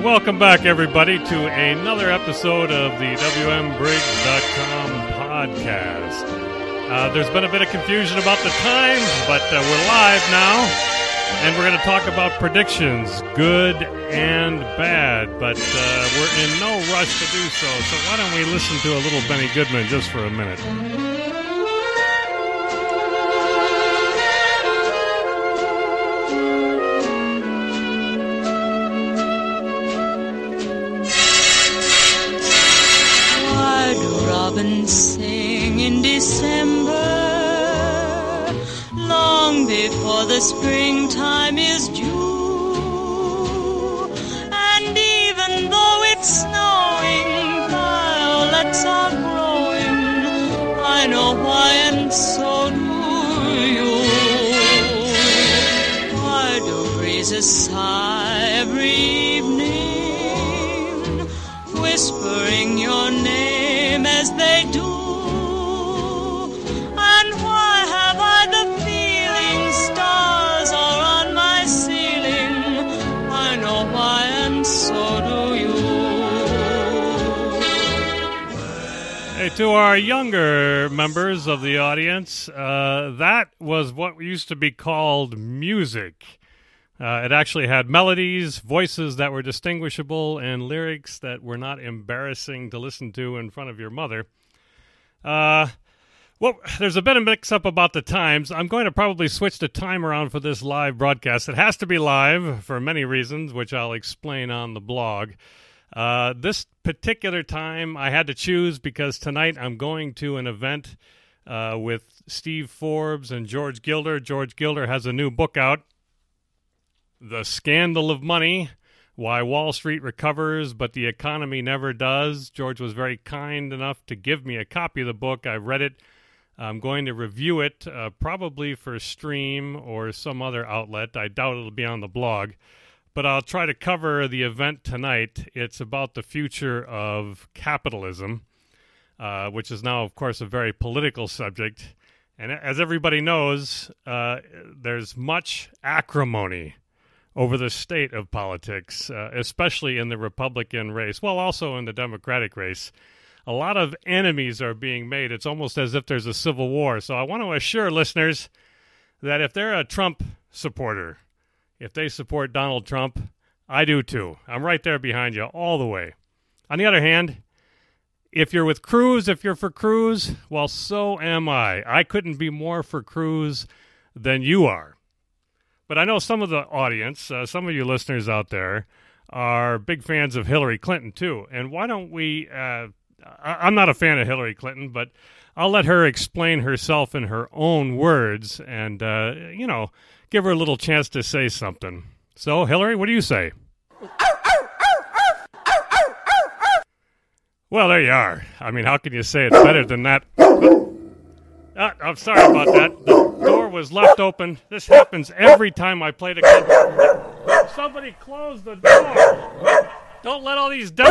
Welcome back, everybody, to another episode of the WMBriggs.com podcast. There's been a bit of confusion about the time, but we're live now, and we're going to talk about predictions, good and bad, but we're in no rush to do so. So why don't we listen to a little Benny Goodman just for a minute? Robins sing in December, long before the springtime is due. And even though it's snowing, violets are growing. I know why, and so do you. Why do breezes sigh every evening, whispering your name as they do? And why have I the feeling stars are on my ceiling? I know why, and so do you. Hey, to our younger members of the audience, that was what used to be called music. It actually had melodies, voices that were distinguishable, and lyrics that were not embarrassing to listen to in front of your mother. Well, there's a bit of mix-up about the times. I'm going to probably switch the time around for this live broadcast. It has to be live for many reasons, which I'll explain on the blog. This particular time I had to choose because tonight I'm going to an event with Steve Forbes and George Gilder. George Gilder has a new book out, The Scandal of Money, Why Wall Street Recovers, But the Economy Never Does. George was very kind enough to give me a copy of the book. I read it. I'm going to review it probably for Stream or some other outlet. I doubt it'll be on the blog. But I'll try to cover the event tonight. It's about the future of capitalism, which is now, of course, a very political subject. And as everybody knows, there's much acrimony over the state of politics, especially in the Republican race, well, also in the Democratic race. A lot of enemies are being made. It's almost as if there's a civil war. So I want to assure listeners that if they're a Trump supporter, if they support Donald Trump, I do too. I'm right there behind you all the way. On the other hand, if you're with Cruz, if you're for Cruz, well, so am I. I couldn't be more for Cruz than you are. But I know some of the audience, some of you listeners out there, are big fans of Hillary Clinton, too. And why don't we, I'm not a fan of Hillary Clinton, but I'll let her explain herself in her own words and, give her a little chance to say something. So, Hillary, what do you say? Well, there you are. I mean, how can you say it better than that? I'm sorry about that. The door was left open. This happens every time I play the game. Somebody close the door. Don't let all these put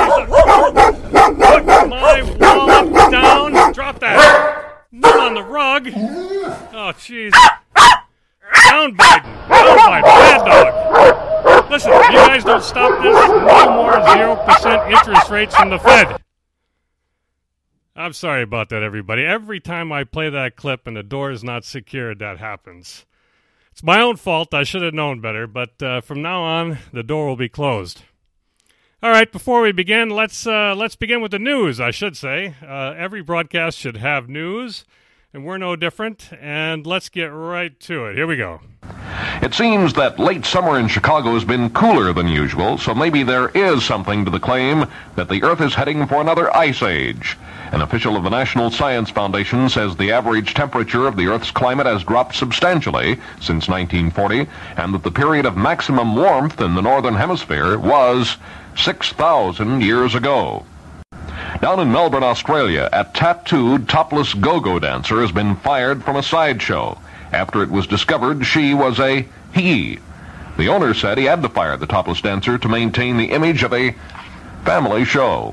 my wallet down. Drop that. Not on the rug. Oh, jeez. Down, Biden. Down, Biden. Bad dog. Listen, if you guys don't stop this, no more 0% interest rates from the Fed. I'm sorry about that, everybody. Every time I play that clip and the door is not secured, that happens. It's my own fault. I should have known better, but from now on, the door will be closed. All right, before we begin, let's begin with the news, I should say. Every broadcast should have news, and we're no different, and let's get right to it. Here we go. It seems that late summer in Chicago has been cooler than usual, so maybe there is something to the claim that the Earth is heading for another ice age. An official of the National Science Foundation says the average temperature of the Earth's climate has dropped substantially since 1940, and that the period of maximum warmth in the Northern Hemisphere was 6,000 years ago. Down in Melbourne, Australia, a tattooed topless go-go dancer has been fired from a sideshow after it was discovered she was a he. The owner said he had to fire the topless dancer to maintain the image of a family show.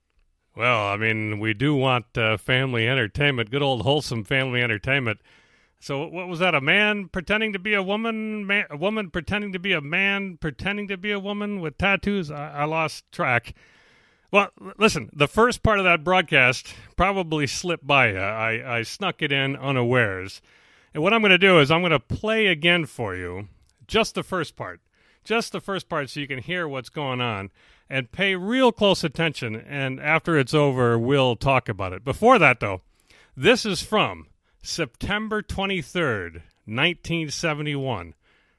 Well, I mean, we do want family entertainment, good old wholesome family entertainment. So what was that? A man pretending to be a woman, a woman pretending to be a man, pretending to be a woman with tattoos? I lost track. Well, listen, the first part of that broadcast probably slipped by you. I snuck it in unawares. And what I'm going to do is I'm going to play again for you just the first part. Just the first part so you can hear what's going on. And pay real close attention. And after it's over, we'll talk about it. Before that, though, this is from September 23rd, 1971.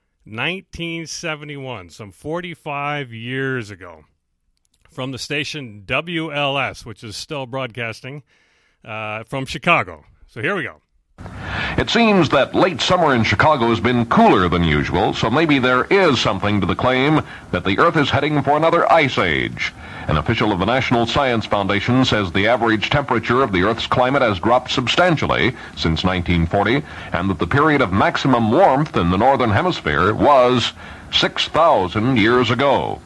1971, some 45 years ago. From the station WLS, which is still broadcasting from Chicago. So here we go. It seems that late summer in Chicago has been cooler than usual, so maybe there is something to the claim that the Earth is heading for another ice age. An official of the National Science Foundation says the average temperature of the Earth's climate has dropped substantially since 1940, and that the period of maximum warmth in the Northern Hemisphere was 6,000 years ago.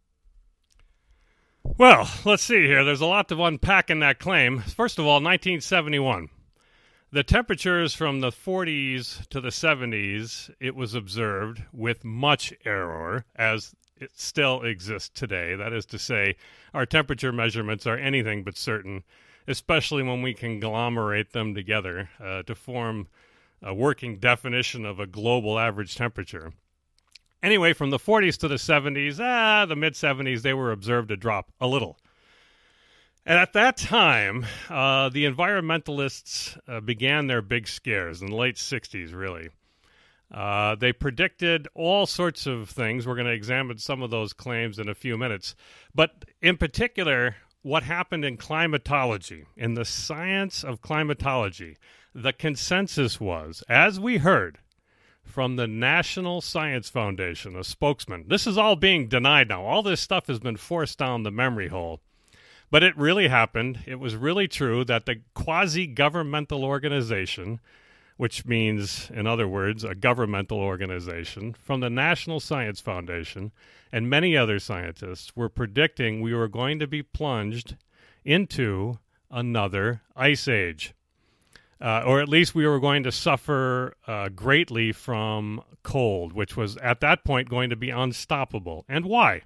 Well, let's see here. There's a lot to unpack in that claim. First of all, 1971. The temperatures from the 40s to the 70s, it was observed with much error, as it still exists today. That is to say, our temperature measurements are anything but certain, especially when we conglomerate them together to form a working definition of a global average temperature. Anyway, from the 40s to the 70s, the mid-70s, they were observed to drop a little. And at that time, the environmentalists began their big scares in the late 60s, really. They predicted all sorts of things. We're going to examine some of those claims in a few minutes. But in particular, what happened in climatology, in the science of climatology, the consensus was, as we heard from the National Science Foundation, a spokesman. This is all being denied now. All this stuff has been forced down the memory hole. But it really happened. It was really true that the quasi-governmental organization, which means, in other words, a governmental organization, from the National Science Foundation and many other scientists were predicting we were going to be plunged into another ice age. Or at least we were going to suffer greatly from cold, which was at that point going to be unstoppable. And why?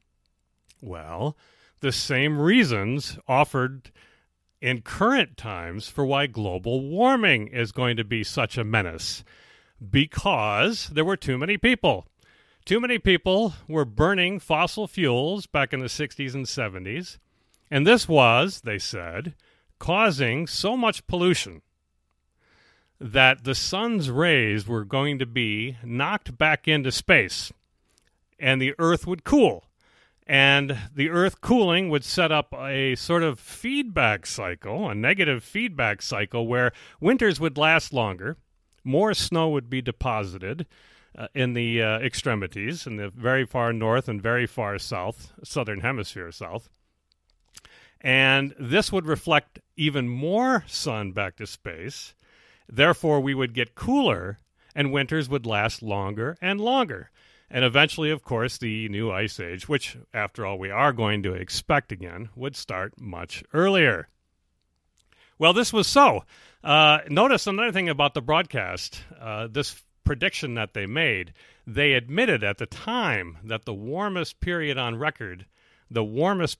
Well, the same reasons offered in current times for why global warming is going to be such a menace. Because there were too many people. Too many people were burning fossil fuels back in the 60s and 70s. And this was, they said, causing so much pollution that the sun's rays were going to be knocked back into space, and the Earth would cool. And the Earth cooling would set up a sort of feedback cycle, a negative feedback cycle, where winters would last longer, more snow would be deposited in the extremities, in the very far north and very far south, southern hemisphere south. And this would reflect even more sun back to space. Therefore, we would get cooler, and winters would last longer and longer. And eventually, of course, the new ice age, which, after all, we are going to expect again, would start much earlier. Well, this was so. Notice another thing about the broadcast, this prediction that they made, they admitted at the time that the warmest period on record was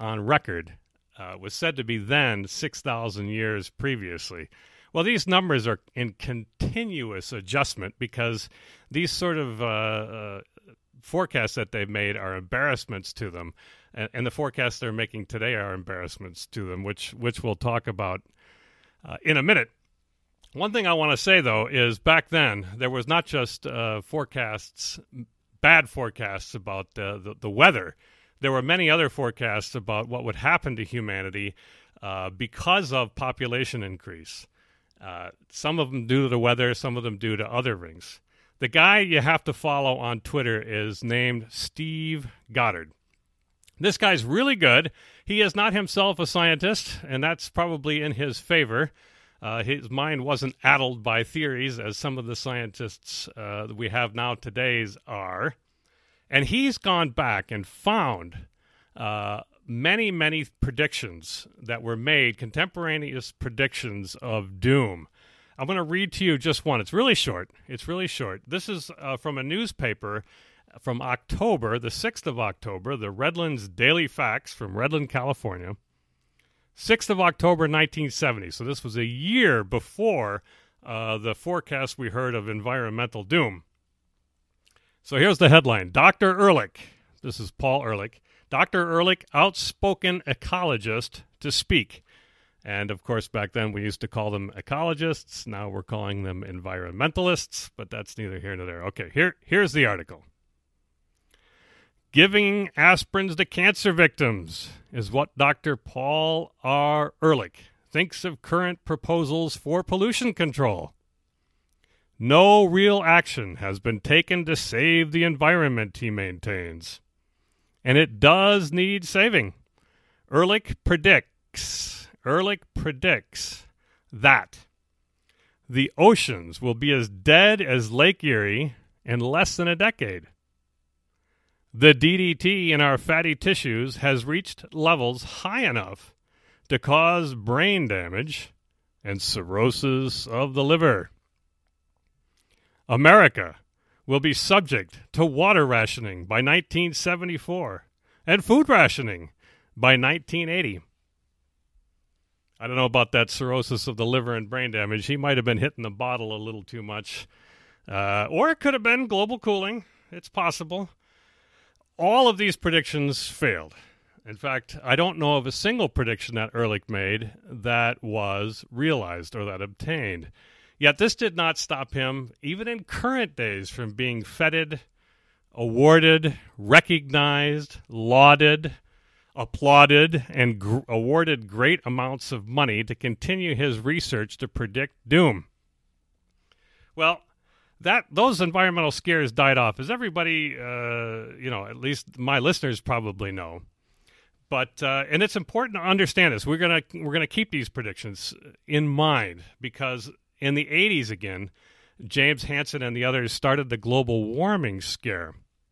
said to be then 6,000 years previously. Well, these numbers are in continuous adjustment because these sort of forecasts that they've made are embarrassments to them. And the forecasts they're making today are embarrassments to them, which we'll talk about in a minute. One thing I want to say, though, is back then there was not just forecasts, bad forecasts about the weather. There were many other forecasts about what would happen to humanity because of population increase. Some of them due to the weather, some of them due to other things. The guy you have to follow on Twitter is named Steve Goddard. This guy's really good. He is not himself a scientist, and that's probably in his favor. His mind wasn't addled by theories, as some of the scientists that we have now today's are. And he's gone back and found many, many predictions that were made, contemporaneous predictions of doom. I'm going to read to you just one. It's really short. This is from a newspaper from October, the 6th of October, the Redlands Daily Facts from Redland, California. 6th of October, 1970. So this was a year before the forecast we heard of environmental doom. So here's the headline. Dr. Ehrlich, this is Paul Ehrlich, Dr. Ehrlich, outspoken ecologist to speak. And, of course, back then we used to call them ecologists. Now we're calling them environmentalists, but that's neither here nor there. Okay, here's the article. Giving aspirins to cancer victims is what Dr. Paul R. Ehrlich thinks of current proposals for pollution control. No real action has been taken to save the environment, he maintains. And it does need saving. Ehrlich predicts that the oceans will be as dead as Lake Erie in less than a decade. The DDT in our fatty tissues has reached levels high enough to cause brain damage and cirrhosis of the liver. America will be subject to water rationing by 1974 and food rationing by 1980. I don't know about that cirrhosis of the liver and brain damage. He might have been hitting the bottle a little too much. Or it could have been global cooling. It's possible. All of these predictions failed. In fact, I don't know of a single prediction that Ehrlich made that was realized or that obtained. Yet this did not stop him, even in current days, from being feted, awarded, recognized, lauded, applauded, and awarded great amounts of money to continue his research to predict doom. Well, those environmental scares died off, as everybody, at least my listeners probably know. But and it's important to understand this. We're gonna keep these predictions in mind because in the 80s again, James Hansen and the others started the global warming scare.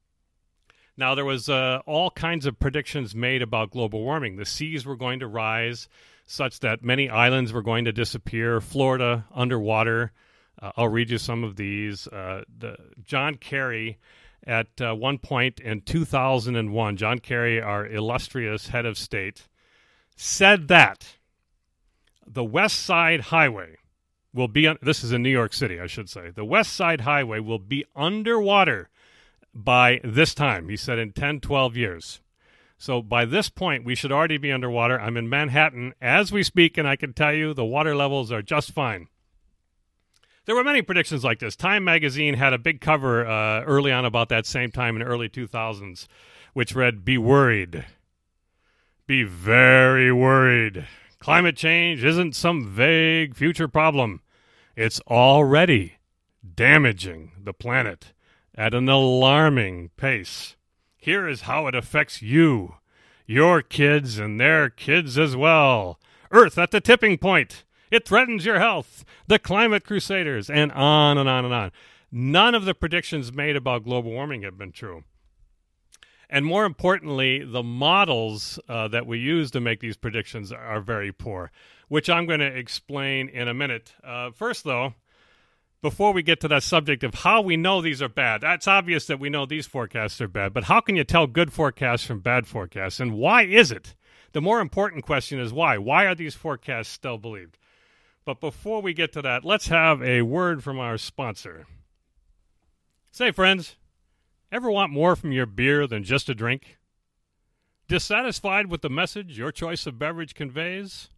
Now, there was all kinds of predictions made about global warming. The seas were going to rise such that many islands were going to disappear, Florida underwater. I'll read you some of these. John Kerry, at one point in 2001, John Kerry, our illustrious head of state, said that the West Side Highway will be, this is in New York City, I should say, the West Side Highway will be underwater by this time. He said in 10, 12 years. So by this point, we should already be underwater. I'm in Manhattan as we speak, and I can tell you the water levels are just fine. There were many predictions like this. Time magazine had a big cover early on about that same time in the early 2000s, which read, "Be worried. Be very worried. Climate change isn't some vague future problem. It's already damaging the planet at an alarming pace. Here is how it affects you, your kids, and their kids as well. Earth at the tipping point. It threatens your health. The climate crusaders," and on and on and on. None of the predictions made about global warming have been true. And more importantly, the models that we use to make these predictions are very poor, which I'm going to explain in a minute. First, though, before we get to that subject of how we know these are bad, it's obvious that we know these forecasts are bad, but how can you tell good forecasts from bad forecasts, and why is it? The more important question is why. Why are these forecasts still believed? But before we get to that, let's have a word from our sponsor. Say, friends, ever want more from your beer than just a drink? Dissatisfied with the message your choice of beverage conveys?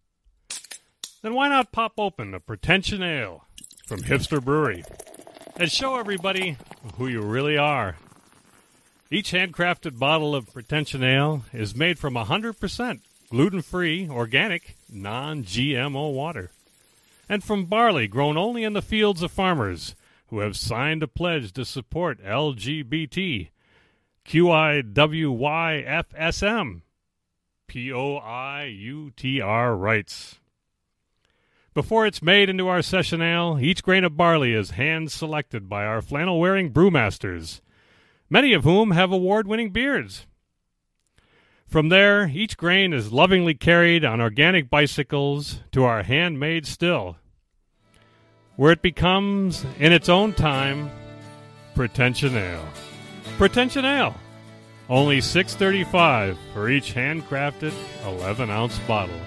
Then why not pop open a Pretension Ale from Hipster Brewery and show everybody who you really are. Each handcrafted bottle of Pretension Ale is made from 100% gluten-free, organic, non-GMO water, and from barley grown only in the fields of farmers who have signed a pledge to support LGBT, QIWYFSM, POIUTR rights. Before it's made into our session ale, each grain of barley is hand-selected by our flannel-wearing brewmasters, many of whom have award-winning beards. From there, each grain is lovingly carried on organic bicycles to our handmade still. where it becomes, in its own time, Pretension Ale. Pretension Ale. Only $6.35 for each handcrafted 11-ounce bottle.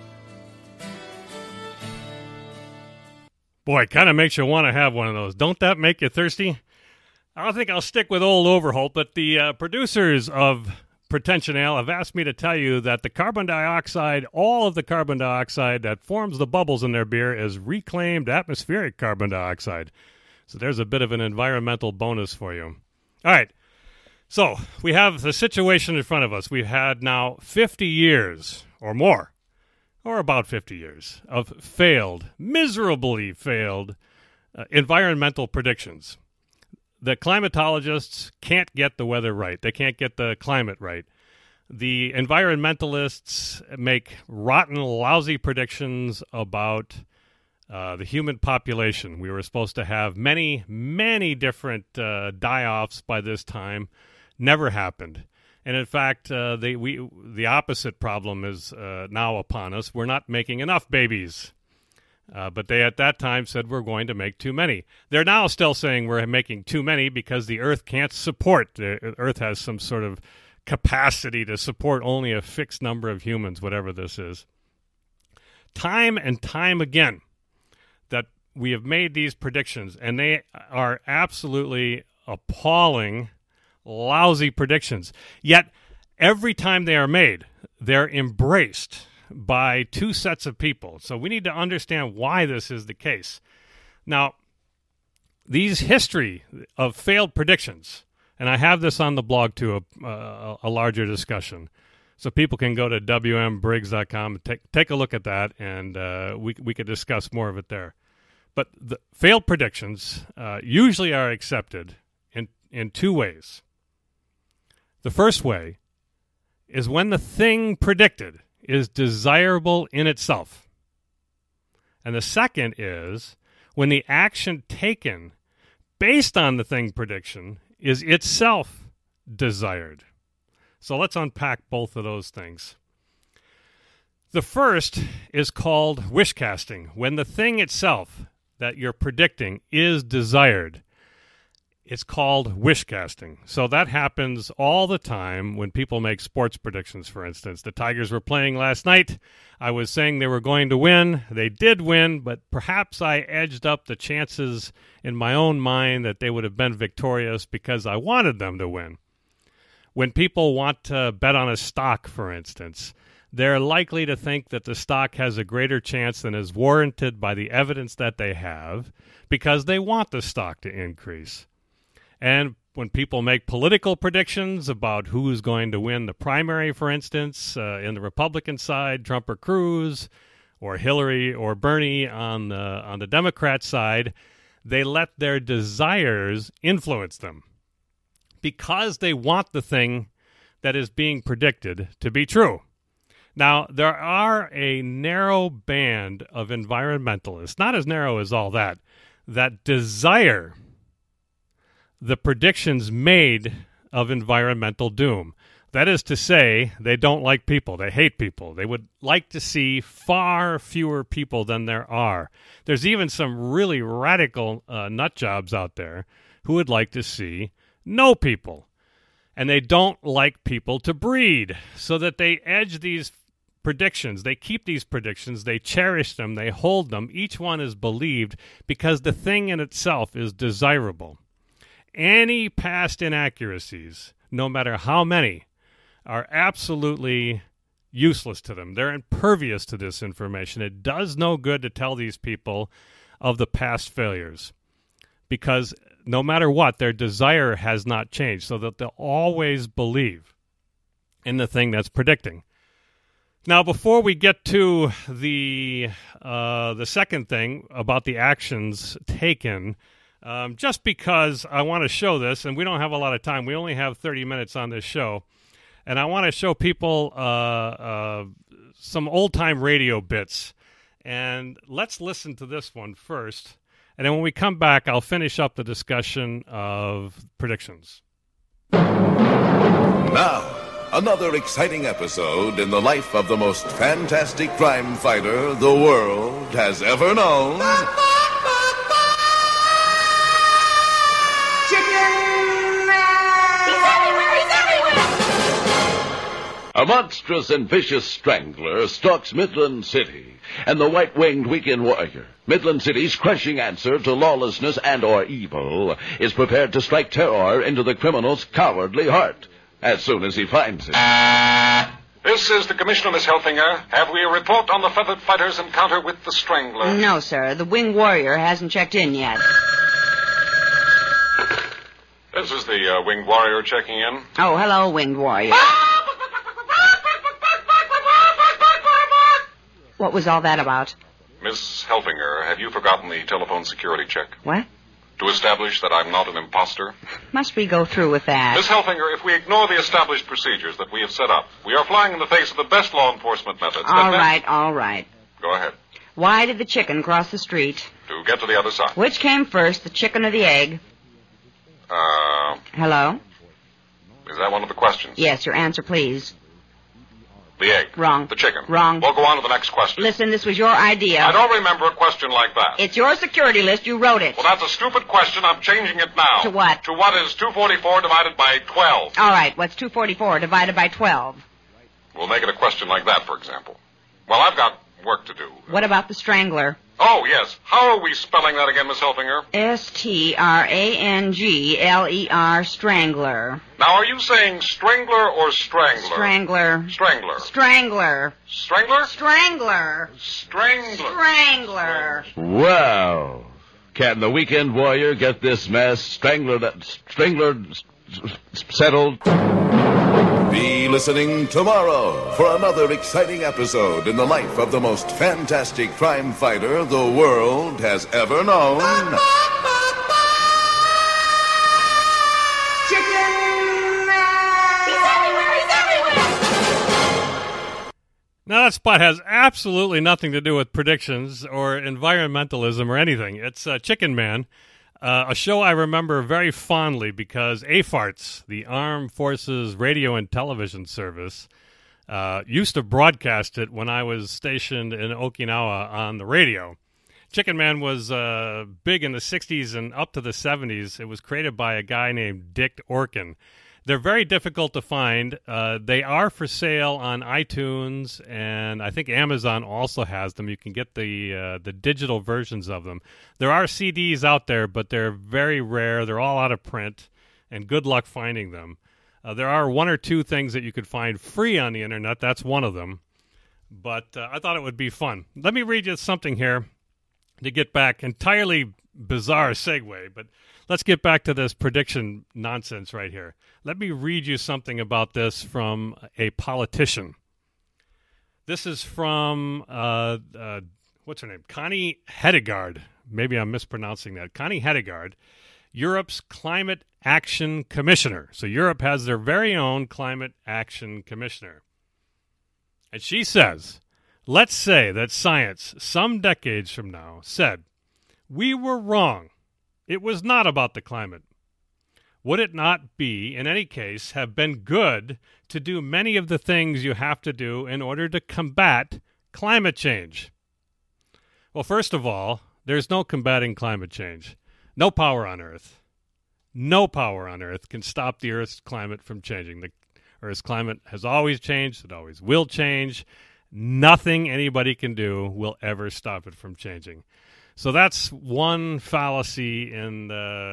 Boy, it kind of makes you want to have one of those. Don't that make you thirsty? I don't think I'll stick with Old Overholt, but the producers of Pretension Ale have asked me to tell you that the carbon dioxide, all of the carbon dioxide that forms the bubbles in their beer is reclaimed atmospheric carbon dioxide. So there's a bit of an environmental bonus for you. All right. So we have the situation in front of us. We've had now 50 years or more, or about 50 years, of failed, miserably failed environmental predictions. The climatologists can't get the weather right. They can't get the climate right. The environmentalists make rotten, lousy predictions about the human population. We were supposed to have many, many different die-offs by this time. Never happened. And in fact, the opposite problem is now upon us. We're not making enough babies. But they at that time said we're going to make too many. They're now still saying we're making too many because the Earth can't support. The Earth has some sort of capacity to support only a fixed number of humans, whatever this is. Time and time again that we have made these predictions, and they are absolutely appalling, lousy predictions. Yet every time they are made, they're embraced by two sets of people. So we need to understand why this is the case. Now, these history of failed predictions, and I have this on the blog too, a larger discussion. So people can go to wmbriggs.com and take a look at that, and we could discuss more of it there. But the failed predictions usually are accepted in two ways. The first way is when the thing predicted is desirable in itself. And the second is when the action taken based on the thing prediction is itself desired. So let's unpack both of those things. The first is called wish casting, when the thing itself that you're predicting is desired. It's called wish casting. So that happens all the time when people make sports predictions, for instance. The Tigers were playing last night. I was saying they were going to win. They did win, but perhaps I edged up the chances in my own mind that they would have been victorious because I wanted them to win. When people want to bet on a stock, for instance, they're likely to think that the stock has a greater chance than is warranted by the evidence that they have because they want the stock to increase. And when people make political predictions about who's going to win the primary, for instance, in the Republican side, Trump or Cruz, or Hillary or Bernie on the Democrat side, they let their desires influence them because they want the thing that is being predicted to be true. Now, there are a narrow band of environmentalists, not as narrow as all that desire the predictions made of environmental doom. That is to say, they don't like people. They hate people. They would like to see far fewer people than there are. There's even some really radical nut jobs out there who would like to see no people. And they don't like people to breed, so that they edge these predictions. They keep these predictions. They cherish them. They hold them. Each one is believed because the thing in itself is desirable. Any past inaccuracies, no matter how many, are absolutely useless to them. They're impervious to this information. It does no good to tell these people of the past failures because no matter what, their desire has not changed, so that they'll always believe in the thing that's predicting. Now, before we get to the second thing about the actions taken, just because I want to show this, and we don't have a lot of time. We only have 30 minutes on this show. And I want to show people some old-time radio bits. And let's listen to this one first. And then when we come back, I'll finish up the discussion of predictions. Now, another exciting episode in the life of the most fantastic crime fighter the world has ever known. A monstrous and vicious strangler stalks Midland City, and the white-winged weekend warrior, Midland City's crushing answer to lawlessness and or evil, is prepared to strike terror into the criminal's cowardly heart as soon as he finds it. This is the Commissioner, Miss Helfinger. Have we a report on the Feathered Fighter's encounter with the Strangler? No, sir. The Winged Warrior hasn't checked in yet. This is the Winged Warrior checking in. Oh, hello, Winged Warrior. What was all that about? Miss Helfinger, have you forgotten the telephone security check? What? To establish that I'm not an imposter? Must we go through with that? Miss Helfinger, if we ignore the established procedures that we have set up, we are flying in the face of the best law enforcement methods. All right. Go ahead. Why did the chicken cross the street? To get to the other side. Which came first, the chicken or the egg? Hello? Is that one of the questions? Yes, your answer, please. The egg. Wrong. The chicken. Wrong. We'll go on to the next question. Listen, this was your idea. I don't remember a question like that. It's your security list. You wrote it. Well, that's a stupid question. I'm changing it now. To what? To what is 244 divided by 12? All right, what's 244 divided by 12? We'll make it a question like that, for example. Well, I've got work to do. What about the Strangler? Oh, yes. How are we spelling that again, Miss Helfinger? Strangler, Strangler. Now, are you saying strangler or strangler? Strangler. Strangler. Strangler. Strangler? Strangler. Strangler. Strangler. Well, can the weekend warrior get this mess settled? Be listening tomorrow for another exciting episode in the life of the most fantastic crime fighter the world has ever known. Now, that spot has absolutely nothing to do with predictions or environmentalism or anything. It's Chicken Man, a show I remember very fondly because AFARTS, the Armed Forces Radio and Television Service, used to broadcast it when I was stationed in Okinawa on the radio. Chicken Man was big in the 60s and up to the 70s. It was created by a guy named Dick Orkin. They're very difficult to find. They are for sale on iTunes, and I think Amazon also has them. You can get the digital versions of them. There are CDs out there, but they're very rare. They're all out of print, and good luck finding them. There are one or two things that you could find free on the internet. That's one of them. But I thought it would be fun. Let me read you something here to get back. Entirely bizarre segue, but let's get back to this prediction nonsense right here. Let me read you something about this from a politician. This is from, what's her name? Connie Hedegaard. Maybe I'm mispronouncing that. Connie Hedegaard, Europe's Climate Action Commissioner. So Europe has their very own Climate Action Commissioner. And she says, let's say that science, some decades from now, said, we were wrong. It was not about the climate. Would it not be, in any case, have been good to do many of the things you have to do in order to combat climate change? Well, first of all, there's no combating climate change. No power on Earth. No power on Earth can stop the Earth's climate from changing. The Earth's climate has always changed. It always will change. Nothing anybody can do will ever stop it from changing. So that's one fallacy in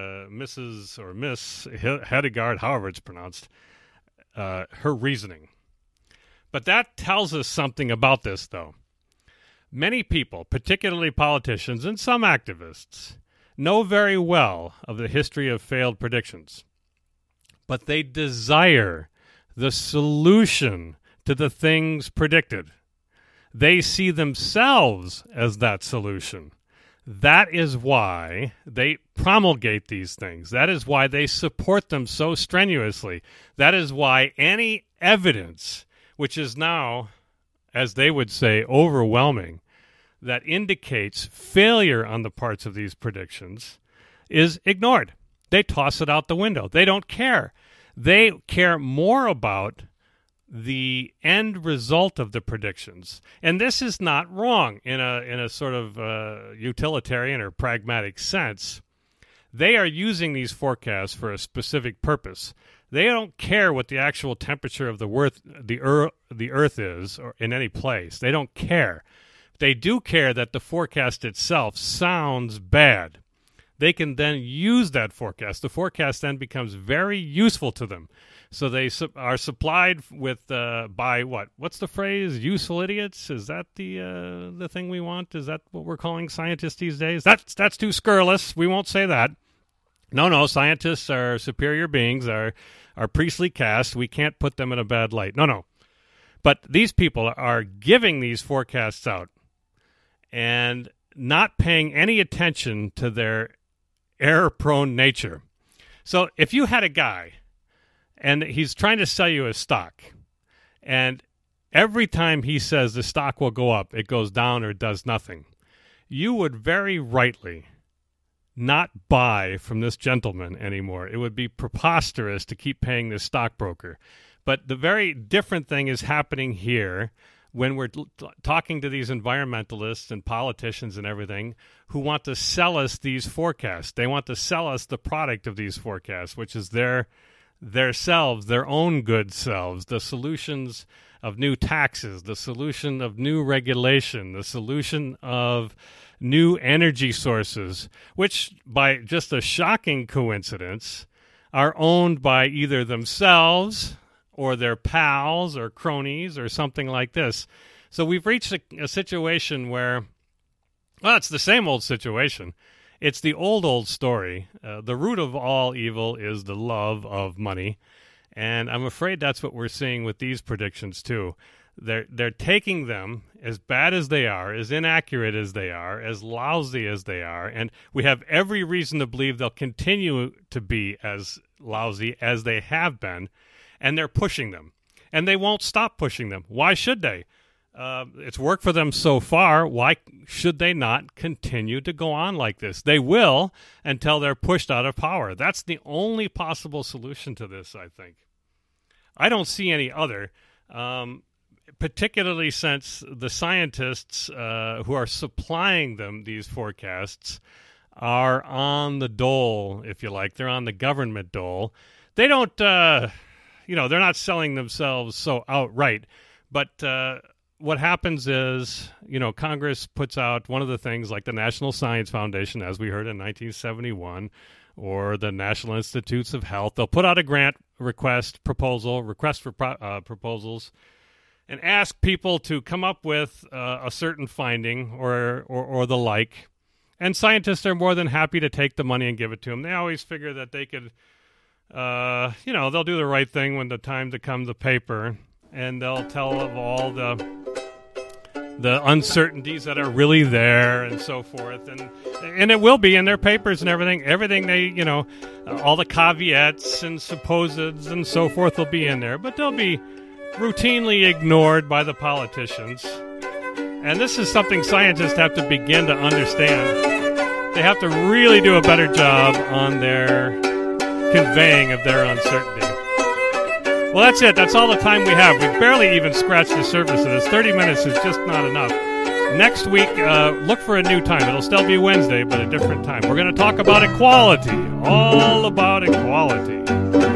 Mrs. or Miss Hedegaard, however it's pronounced, her reasoning. But that tells us something about this, though. Many people, particularly politicians and some activists, know very well of the history of failed predictions. But they desire the solution to the things predicted. They see themselves as that solution. That is why they promulgate these things. That is why they support them so strenuously. That is why any evidence, which is now, as they would say, overwhelming, that indicates failure on the parts of these predictions is ignored. They toss it out the window. They don't care. They care more about the end result of the predictions. And this is not wrong in a sort of utilitarian or pragmatic sense. They are using these forecasts for a specific purpose. They don't care what the actual temperature of the Earth is or in any place. They don't care. They do care that the forecast itself sounds bad. They can then use that forecast. The forecast then becomes very useful to them. So they are supplied with by what? What's the phrase? Useful idiots? Is that the thing we want? Is that what we're calling scientists these days? That's too scurrilous. We won't say that. No. Scientists are superior beings. Are priestly caste. We can't put them in a bad light. No. But these people are giving these forecasts out and not paying any attention to their error-prone nature. So if you had a guy and he's trying to sell you a stock, and every time he says the stock will go up, it goes down or does nothing, you would very rightly not buy from this gentleman anymore. It would be preposterous to keep paying this stockbroker. But the very different thing is happening here when we're talking to these environmentalists and politicians and everything who want to sell us these forecasts. They want to sell us the product of these forecasts, which is their selves, their own good selves, the solutions of new taxes, the solution of new regulation, the solution of new energy sources, which by just a shocking coincidence are owned by either themselves or their pals or cronies or something like this. So we've reached a situation where, well, it's the same old situation. It's the old story. The root of all evil is the love of money. And I'm afraid that's what we're seeing with these predictions, too. They're taking them, as bad as they are, as inaccurate as they are, as lousy as they are, and we have every reason to believe they'll continue to be as lousy as they have been, and they're pushing them. And they won't stop pushing them. Why should they? It's worked for them so far. Why should they not continue to go on like this? They will until they're pushed out of power. That's the only possible solution to this, I think. I don't see any other, particularly since the scientists who are supplying them these forecasts are on the dole, if you like. They're on the government dole. They don't, they're not selling themselves so outright, but what happens is, Congress puts out one of the things like the National Science Foundation, as we heard in 1971, or the National Institutes of Health. They'll put out a grant request for proposals, and ask people to come up with a certain finding or the like. And scientists are more than happy to take the money and give it to them. They always figure that they could, they'll do the right thing when the time to come the paper, and they'll tell of all the uncertainties that are really there and so forth. And it will be in their papers and everything. Everything they, all the caveats and supposeds and so forth will be in there. But they'll be routinely ignored by the politicians. And this is something scientists have to begin to understand. They have to really do a better job on their conveying of their uncertainty. Well, that's it. That's all the time we have. We've barely even scratched the surface of this. 30 minutes is just not enough. Next week, look for a new time. It'll still be Wednesday, but a different time. We're going to talk about equality. All about equality.